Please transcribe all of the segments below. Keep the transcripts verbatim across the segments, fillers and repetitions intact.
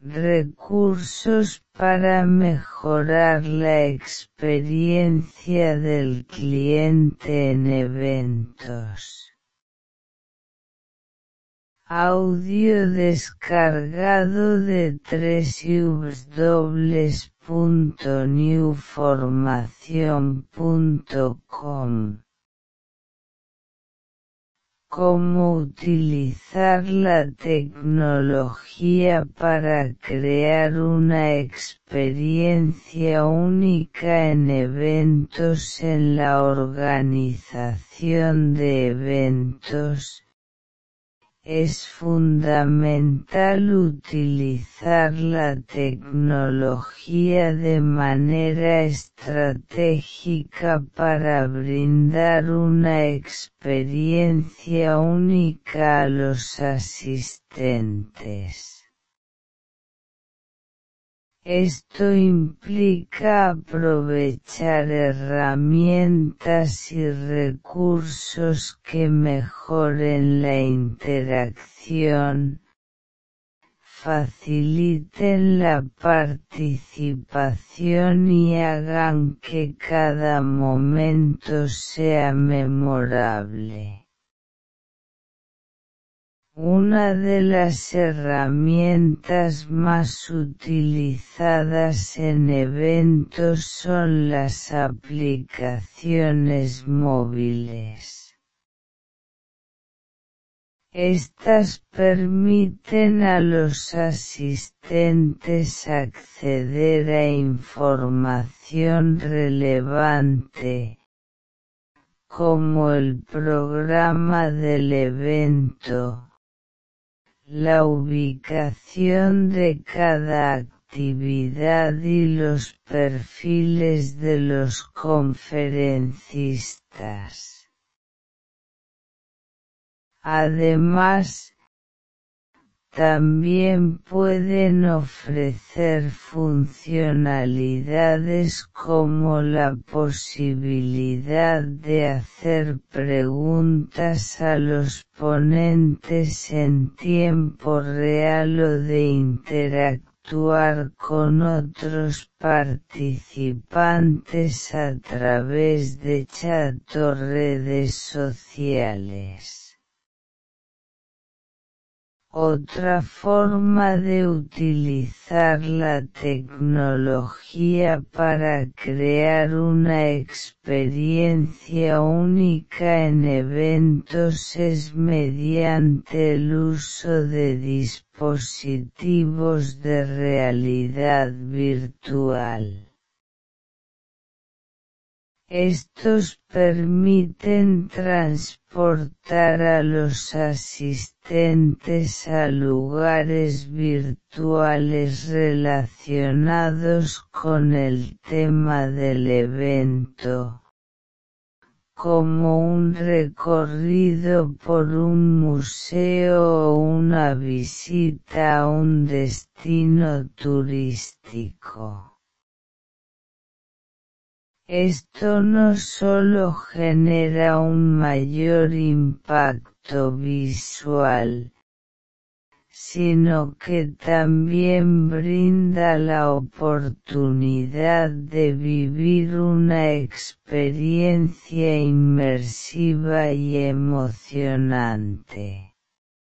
Recursos para mejorar la experiencia del cliente en eventos. Audio descargado de doble u doble u doble u punto new formación punto com. Cómo utilizar la tecnología para crear una experiencia única en eventos en la organización de eventos. Es fundamental utilizar la tecnología de manera estratégica para brindar una experiencia única a los asistentes. Esto implica aprovechar herramientas y recursos que mejoren la interacción, faciliten la participación y hagan que cada momento sea memorable. Una de las herramientas más utilizadas en eventos son las aplicaciones móviles. Estas permiten a los asistentes acceder a información relevante, como el programa del evento, la ubicación de cada actividad y los perfiles de los conferencistas. Además, también pueden ofrecer funcionalidades como la posibilidad de hacer preguntas a los ponentes en tiempo real o de interactuar con otros participantes a través de chat o redes sociales. Otra forma de utilizar la tecnología para crear una experiencia única en eventos es mediante el uso de dispositivos de realidad virtual. Estos permiten transportar a los asistentes a lugares virtuales relacionados con el tema del evento, como un recorrido por un museo o una visita a un destino turístico. Esto no solo genera un mayor impacto visual, sino que también brinda la oportunidad de vivir una experiencia inmersiva y emocionante.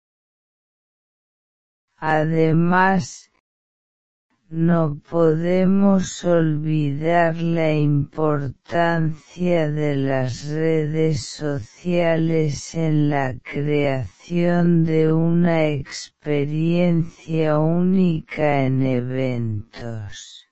Además, no podemos olvidar la importancia de las redes sociales en la creación de una experiencia única en eventos.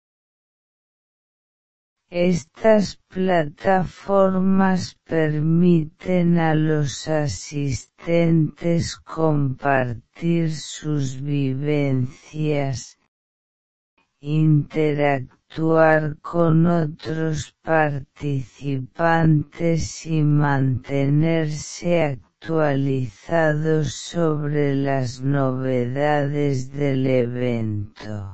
Estas plataformas permiten a los asistentes compartir sus vivencias, interactuar con otros participantes y mantenerse actualizados sobre las novedades del evento.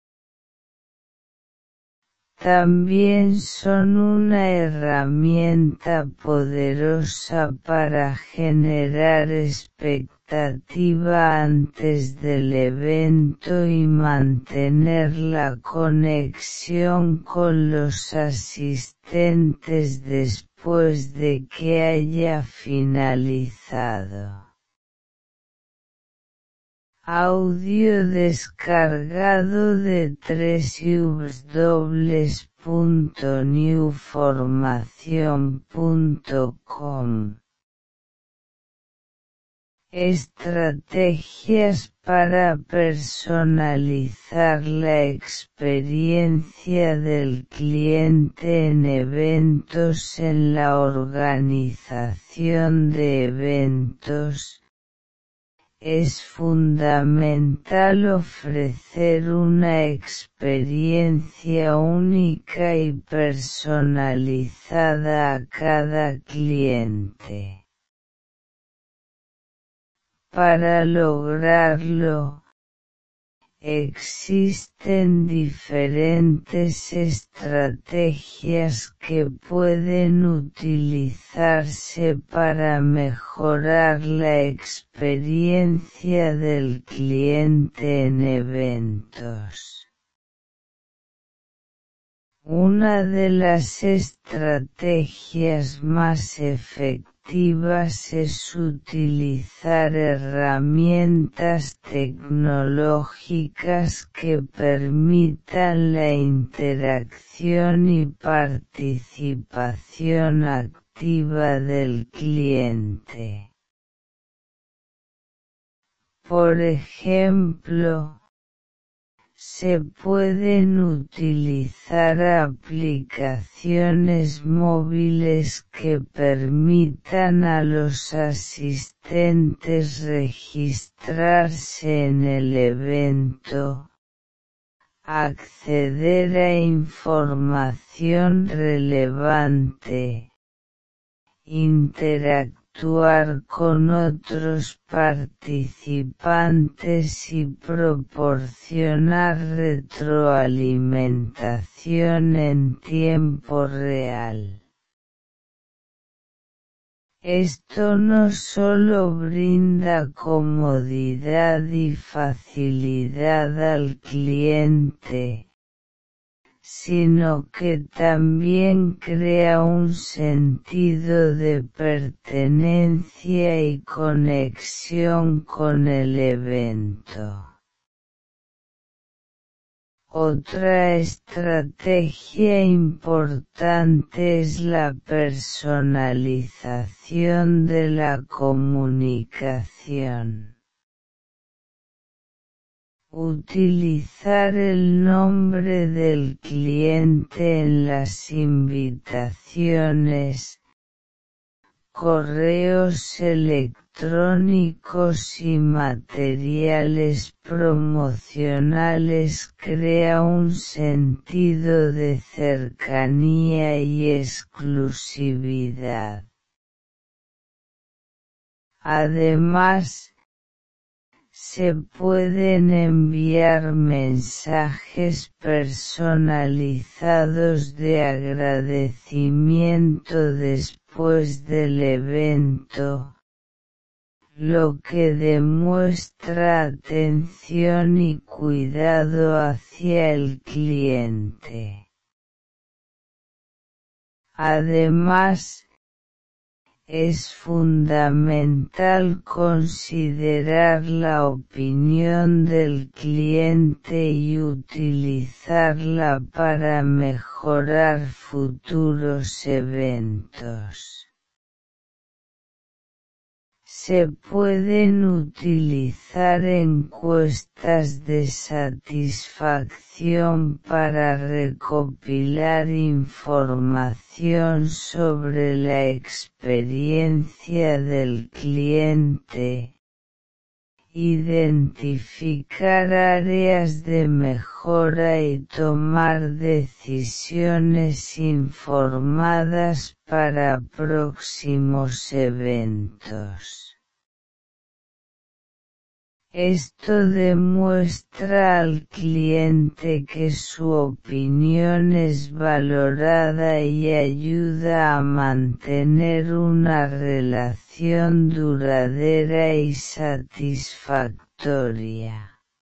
También son una herramienta poderosa para generar expectativas expectativa antes del evento y mantener la conexión con los asistentes después de que haya finalizado. Audio descargado de w w w punto new formación punto com. Estrategias para personalizar la experiencia del cliente en eventos. En la organización de eventos, es fundamental ofrecer una experiencia única y personalizada a cada cliente. Para lograrlo, existen diferentes estrategias que pueden utilizarse para mejorar la experiencia del cliente en eventos. Una de las estrategias más efectivas es utilizar herramientas tecnológicas que permitan la interacción y participación activa del cliente. Por ejemplo, se pueden utilizar aplicaciones móviles que permitan a los asistentes registrarse en el evento, acceder a información relevante, interactuar con otros participantes y proporcionar retroalimentación en tiempo real. Esto no solo brinda comodidad y facilidad al cliente, sino que también crea un sentido de pertenencia y conexión con el evento. Otra estrategia importante es la personalización de la comunicación. Utilizar el nombre del cliente en las invitaciones, correos electrónicos y materiales promocionales crea un sentido de cercanía y exclusividad. Además, se pueden enviar mensajes personalizados de agradecimiento después del evento, lo que demuestra atención y cuidado hacia el cliente. Además, es fundamental considerar la opinión del cliente y utilizarla para mejorar futuros eventos. Se pueden utilizar encuestas de satisfacción para recopilar información sobre la experiencia del cliente, identificar áreas de mejora y tomar decisiones informadas para próximos eventos. Esto demuestra al cliente que su opinión es valorada y ayuda a mantener una relación duradera y satisfactoria.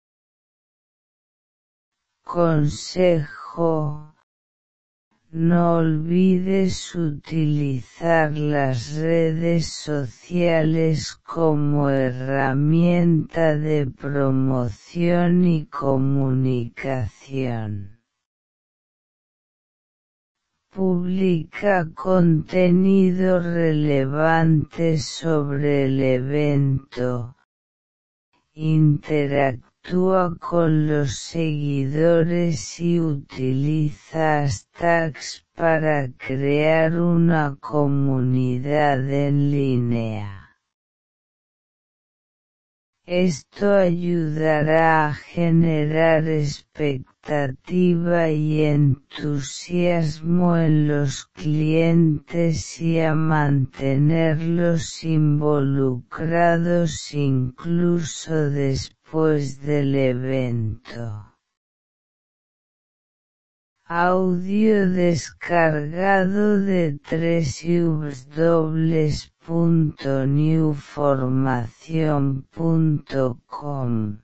Consejo: no olvides utilizar las redes sociales como herramienta de promoción y comunicación. Publica contenido relevante sobre el evento. Interactúa con los seguidores y utiliza hashtags para crear una comunidad en línea. Esto ayudará a generar expectativa y entusiasmo en los clientes y a mantenerlos involucrados incluso después del evento. Audio descargado de w w w punto new formación punto com.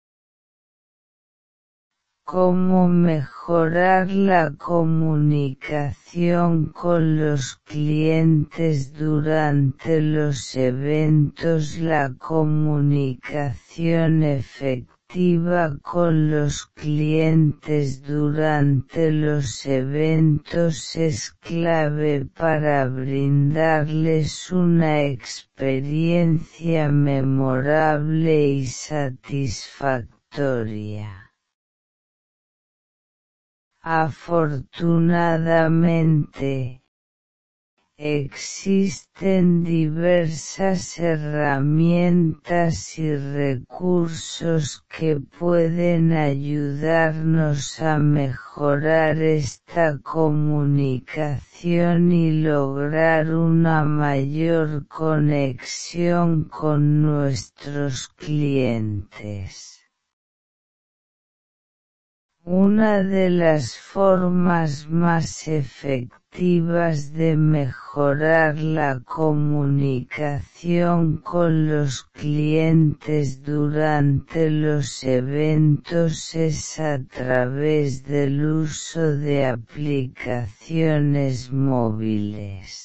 Cómo mejorar la comunicación con los clientes durante los eventos. La comunicación efectiva con los clientes durante los eventos es clave para brindarles una experiencia memorable y satisfactoria. Afortunadamente, existen diversas herramientas y recursos que pueden ayudarnos a mejorar esta comunicación y lograr una mayor conexión con nuestros clientes. Una de las formas más efectivas de mejorar la comunicación con los clientes durante los eventos es a través del uso de aplicaciones móviles.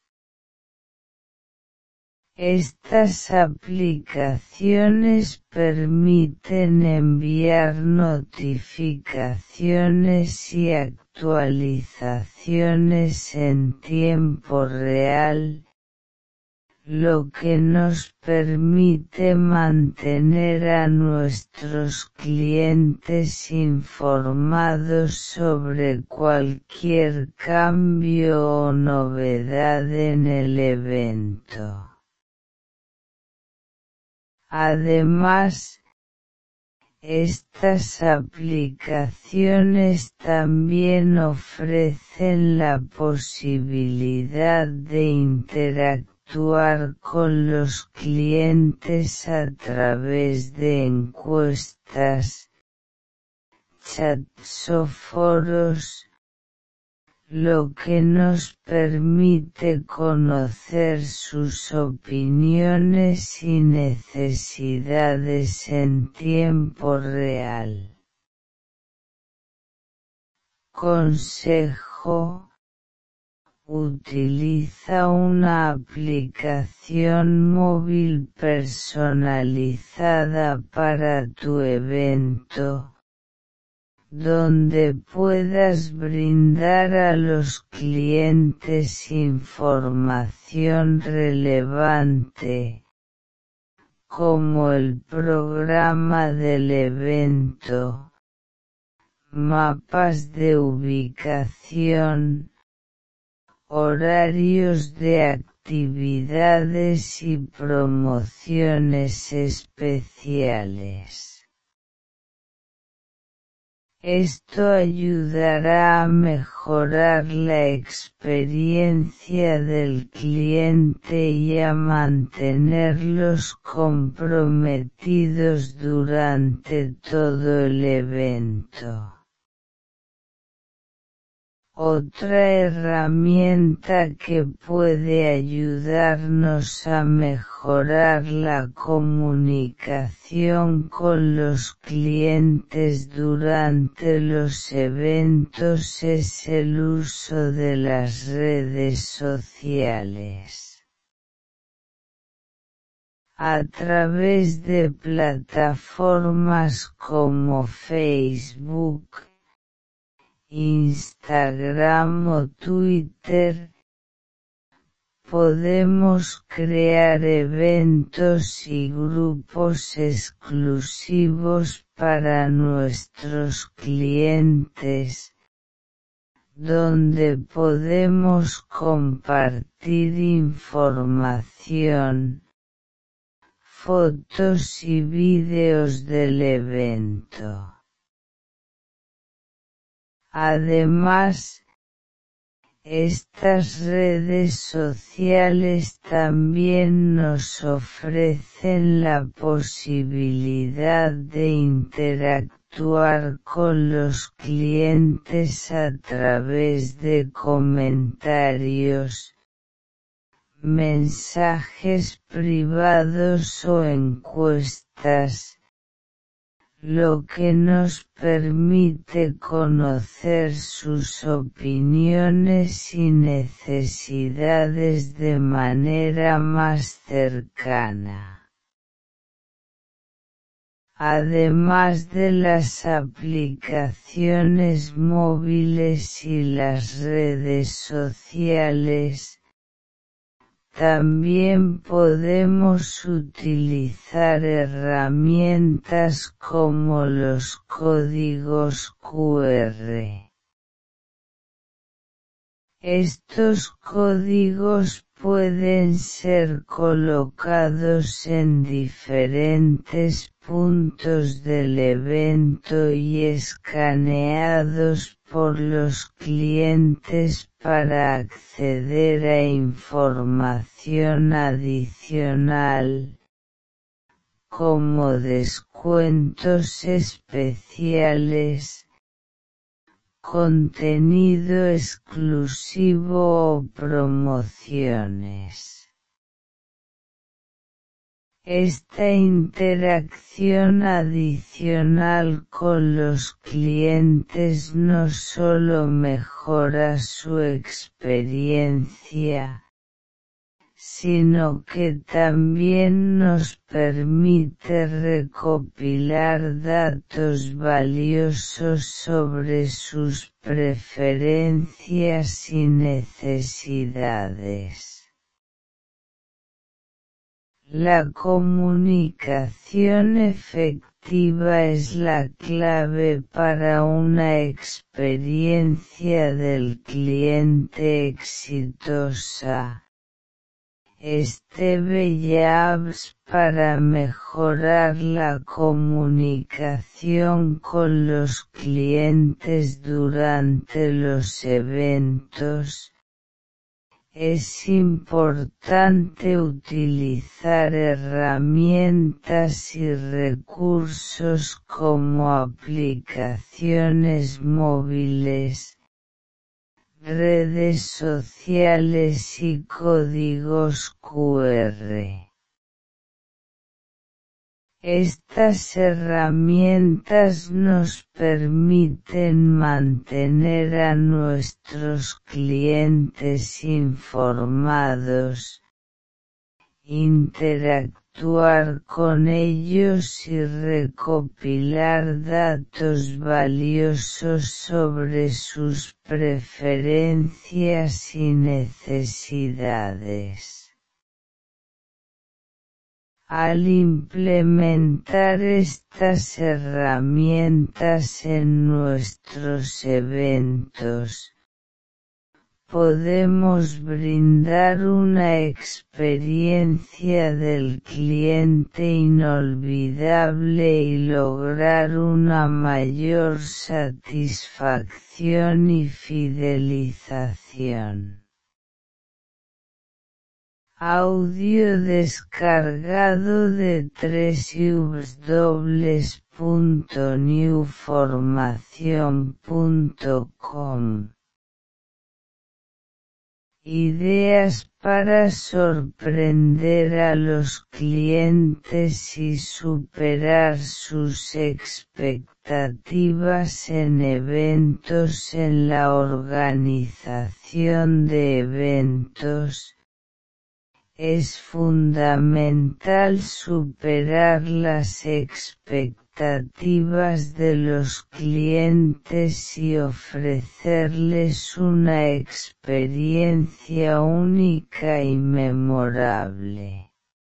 Estas aplicaciones permiten enviar notificaciones y actualizaciones en tiempo real, lo que nos permite mantener a nuestros clientes informados sobre cualquier cambio o novedad en el evento. Además, estas aplicaciones también ofrecen la posibilidad de interactuar con los clientes a través de encuestas, chats o foros, lo que nos permite conocer sus opiniones y necesidades en tiempo real. Consejo: utiliza una aplicación móvil personalizada para tu evento, donde puedas brindar a los clientes información relevante, como el programa del evento, mapas de ubicación, horarios de actividades y promociones especiales. Esto ayudará a mejorar la experiencia del cliente y a mantenerlos comprometidos durante todo el evento. Otra herramienta que puede ayudarnos a mejorar la comunicación con los clientes durante los eventos es el uso de las redes sociales. A través de plataformas como Facebook, Instagram o Twitter, podemos crear eventos y grupos exclusivos para nuestros clientes, donde podemos compartir información, fotos y vídeos del evento. Además, estas redes sociales también nos ofrecen la posibilidad de interactuar con los clientes a través de comentarios, mensajes privados o encuestas, lo que nos permite conocer sus opiniones y necesidades de manera más cercana. Además de las aplicaciones móviles y las redes sociales, también podemos utilizar herramientas como los códigos cu erre. Estos códigos pueden ser colocados en diferentes puntos del evento y escaneados por los clientes para acceder a información adicional, como descuentos especiales, contenido exclusivo o promociones. Esta interacción adicional con los clientes no solo mejora su experiencia, sino que también nos permite recopilar datos valiosos sobre sus preferencias y necesidades. La comunicación efectiva es la clave para una experiencia del cliente exitosa. Steve Jobs para mejorar la comunicación con los clientes durante los eventos. Es importante utilizar herramientas y recursos como aplicaciones móviles, redes sociales y códigos cu erre. Estas herramientas nos permiten mantener a nuestros clientes informados, interactuar con ellos y recopilar datos valiosos sobre sus preferencias y necesidades. Al implementar estas herramientas en nuestros eventos, podemos brindar una experiencia del cliente inolvidable y lograr una mayor satisfacción y fidelización. Audio descargado de doble u doble u doble u punto new formación punto com. Ideas para sorprender a los clientes y superar sus expectativas en eventos. En la organización de eventos, es fundamental superar las expectativas de los clientes y ofrecerles una experiencia única y memorable.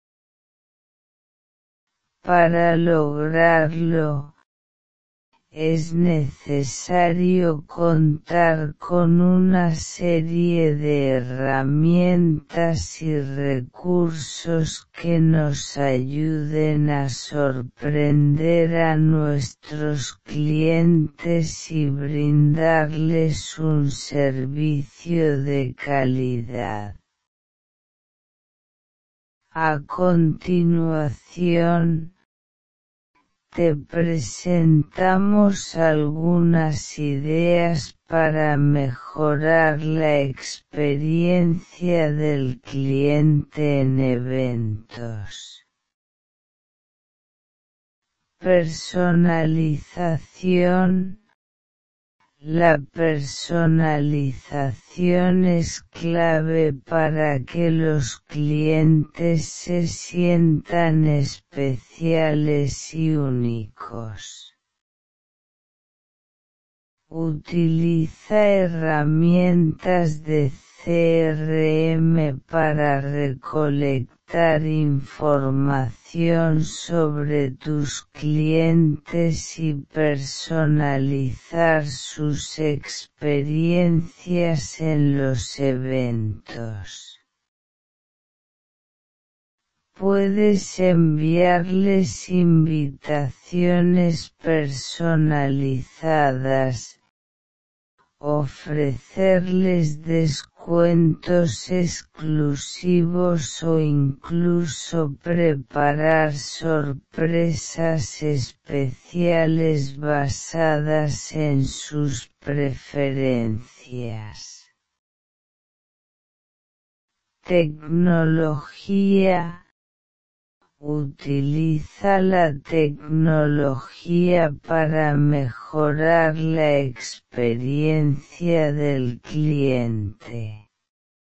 Para lograrlo, es necesario contar con una serie de herramientas y recursos que nos ayuden a sorprender a nuestros clientes y brindarles un servicio de calidad. A continuación, te presentamos algunas ideas para mejorar la experiencia del cliente en eventos. Personalización. La personalización es clave para que los clientes se sientan especiales y únicos. Utiliza herramientas de C R M para recolectar información sobre tus clientes y personalizar sus experiencias en los eventos. Puedes enviarles invitaciones personalizadas, ofrecerles descuentos exclusivos o incluso preparar sorpresas especiales basadas en sus preferencias. Tecnología. Utiliza la tecnología para mejorar la experiencia del cliente.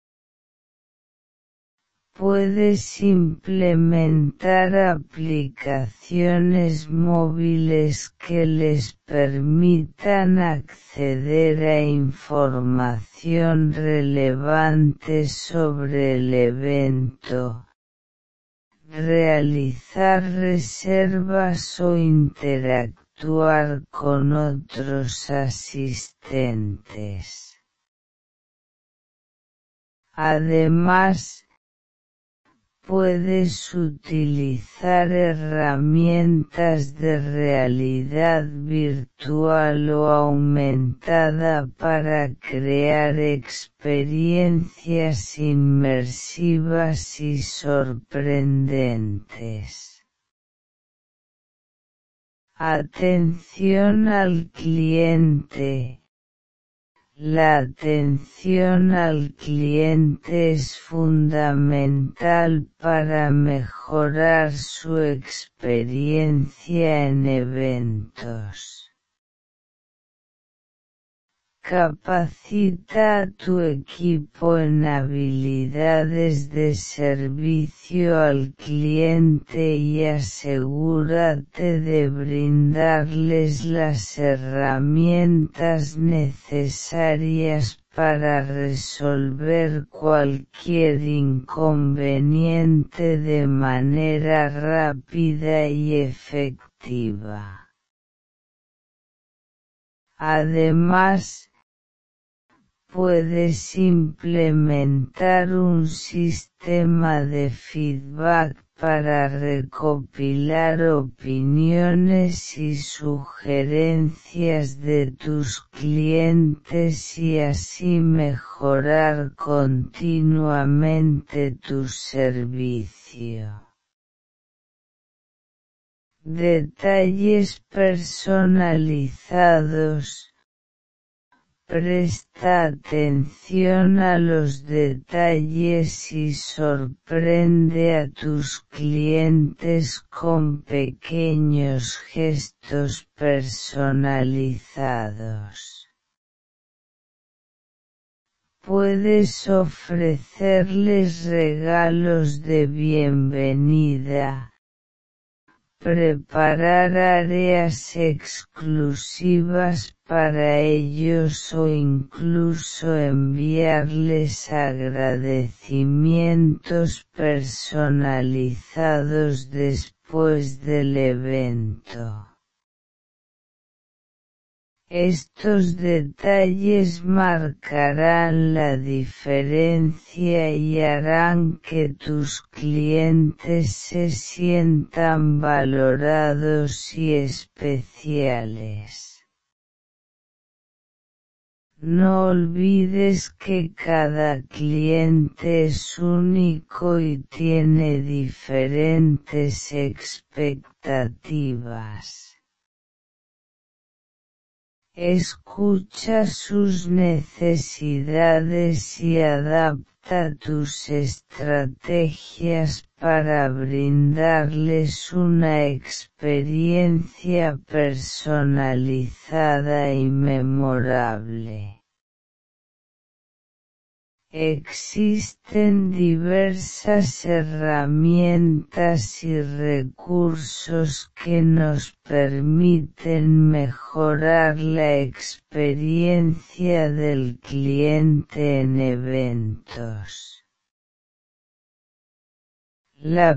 Puedes implementar aplicaciones móviles que les permitan acceder a información relevante sobre el evento, realizar reservas o interactuar con otros asistentes. Además, puedes utilizar herramientas de realidad virtual o aumentada para crear experiencias inmersivas y sorprendentes. Atención al cliente. La atención al cliente es fundamental para mejorar su experiencia en eventos. Capacita a tu equipo en habilidades de servicio al cliente y asegúrate de brindarles las herramientas necesarias para resolver cualquier inconveniente de manera rápida y efectiva. Además, puedes implementar un sistema de feedback para recopilar opiniones y sugerencias de tus clientes y así mejorar continuamente tu servicio. Detalles personalizados. Presta atención a los detalles y sorprende a tus clientes con pequeños gestos personalizados. Puedes ofrecerles regalos de bienvenida. Preparar áreas exclusivas para ellos o incluso enviarles agradecimientos personalizados después del evento. Estos detalles marcarán la diferencia y harán que tus clientes se sientan valorados y especiales. No olvides que cada cliente es único y tiene diferentes expectativas. Escucha sus necesidades y adapta tus estrategias para brindarles una experiencia personalizada y memorable. Existen diversas herramientas y recursos que nos permiten mejorar la experiencia del cliente en eventos. La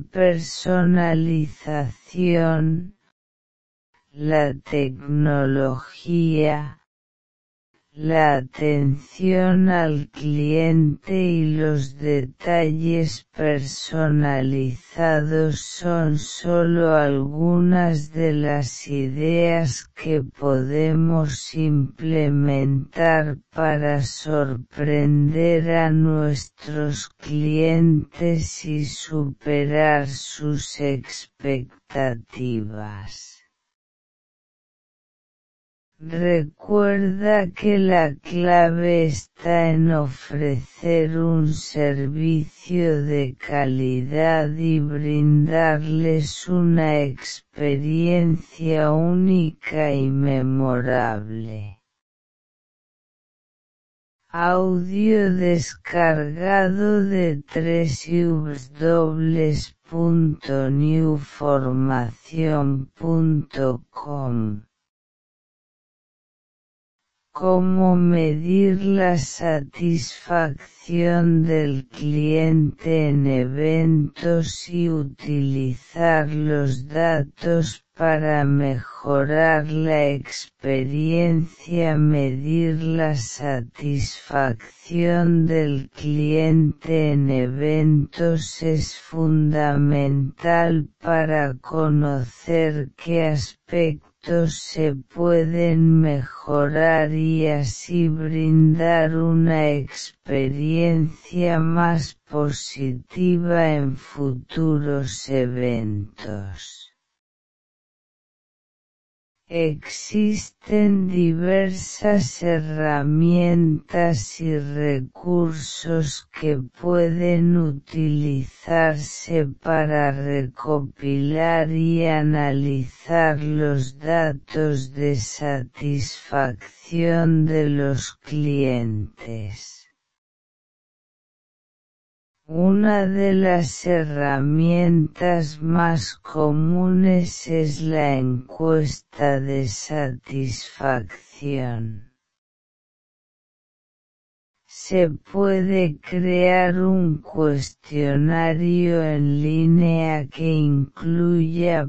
personalización, la tecnología, la atención al cliente y los detalles personalizados son solo algunas de las ideas que podemos implementar para sorprender a nuestros clientes y superar sus expectativas. Recuerda que la clave está en ofrecer un servicio de calidad y brindarles una experiencia única y memorable. Audio descargado de doble u doble u doble u punto new formación punto com. ¿Cómo medir la satisfacción del cliente en eventos y utilizar los datos para mejorar la experiencia? Medir la satisfacción del cliente en eventos es fundamental para conocer qué aspectos se pueden mejorar y así brindar una experiencia más positiva en futuros eventos. Existen diversas herramientas y recursos que pueden utilizarse para recopilar y analizar los datos de satisfacción de los clientes. Una de las herramientas más comunes es la encuesta de satisfacción. Se puede crear un cuestionario en línea que incluya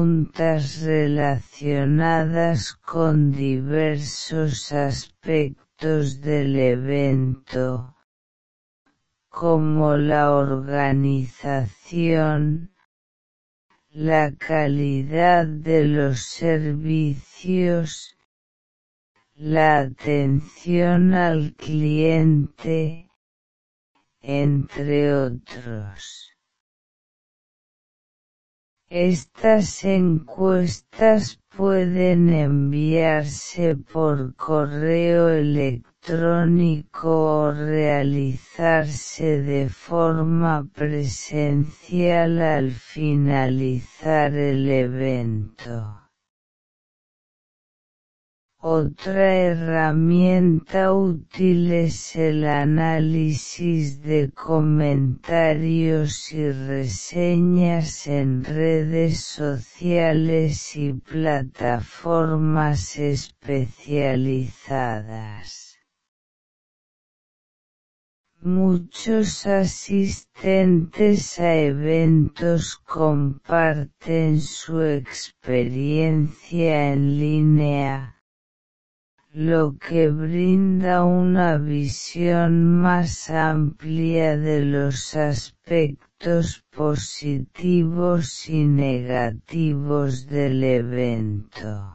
preguntas relacionadas con diversos aspectos aspectos del evento, como la organización, la calidad de los servicios, la atención al cliente, entre otros. Estas encuestas pueden enviarse por correo electrónico o realizarse de forma presencial al finalizar el evento. Otra herramienta útil es el análisis de comentarios y reseñas en redes sociales y plataformas especializadas. Muchos asistentes a eventos comparten su experiencia en línea, lo que brinda una visión más amplia de los aspectos positivos y negativos del evento.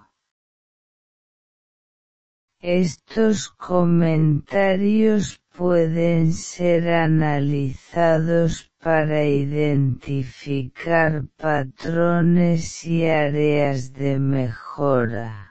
Estos comentarios pueden ser analizados para identificar patrones y áreas de mejora.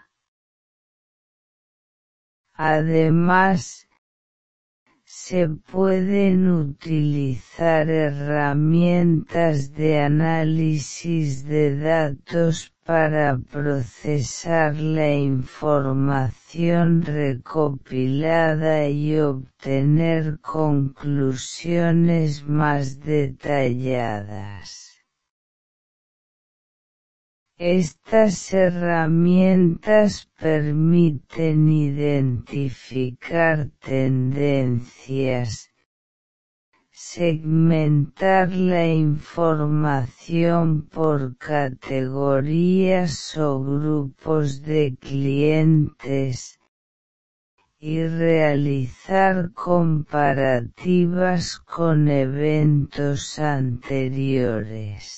Además, se pueden utilizar herramientas de análisis de datos para procesar la información recopilada y obtener conclusiones más detalladas. Estas herramientas permiten identificar tendencias, segmentar la información por categorías o grupos de clientes, y realizar comparativas con eventos anteriores.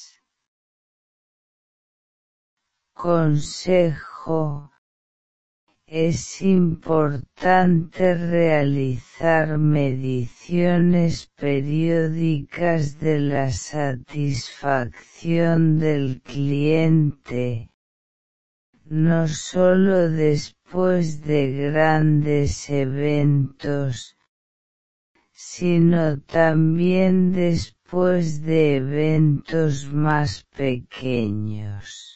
Consejo: es importante realizar mediciones periódicas de la satisfacción del cliente, no solo después de grandes eventos, sino también después de eventos más pequeños.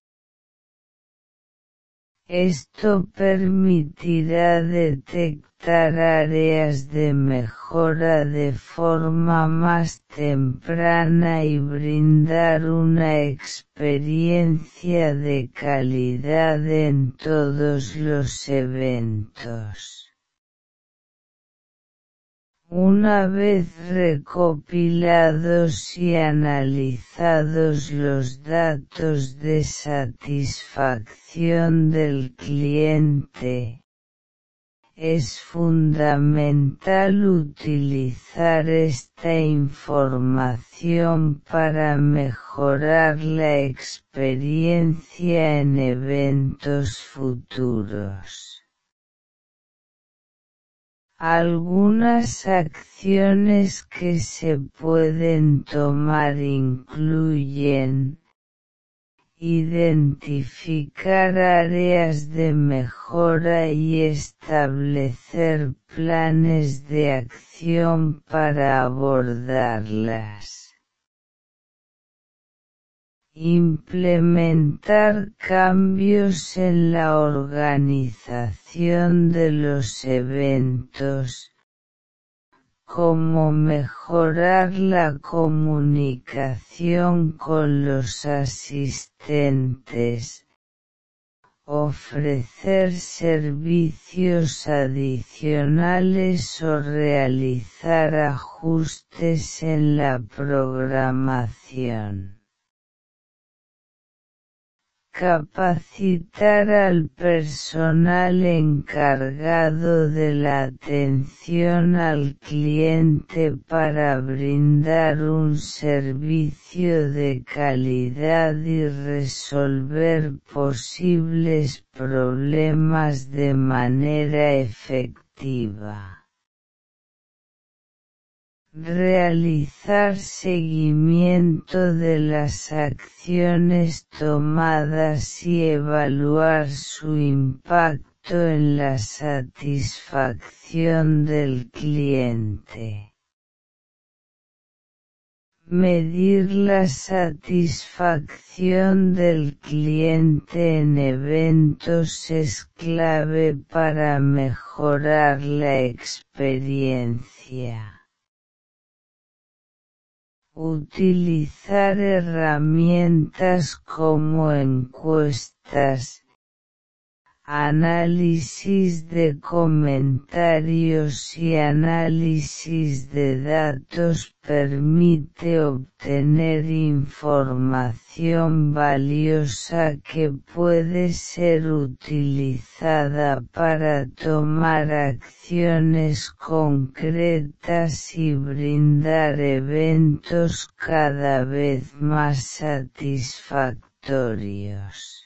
Esto permitirá detectar áreas de mejora de forma más temprana y brindar una experiencia de calidad en todos los eventos. Una vez recopilados y analizados los datos de satisfacción del cliente, es fundamental utilizar esta información para mejorar la experiencia en eventos futuros. Algunas acciones que se pueden tomar incluyen: identificar áreas de mejora y establecer planes de acción para abordarlas. Implementar cambios en la organización de los eventos, como mejorar la comunicación con los asistentes, ofrecer servicios adicionales o realizar ajustes en la programación. Capacitar al personal encargado de la atención al cliente para brindar un servicio de calidad y resolver posibles problemas de manera efectiva. Realizar seguimiento de las acciones tomadas y evaluar su impacto en la satisfacción del cliente. Medir la satisfacción del cliente en eventos es clave para mejorar la experiencia. Utilizar herramientas como encuestas, análisis de comentarios y análisis de datos permite obtener información valiosa que puede ser utilizada para tomar acciones concretas y brindar eventos cada vez más satisfactorios.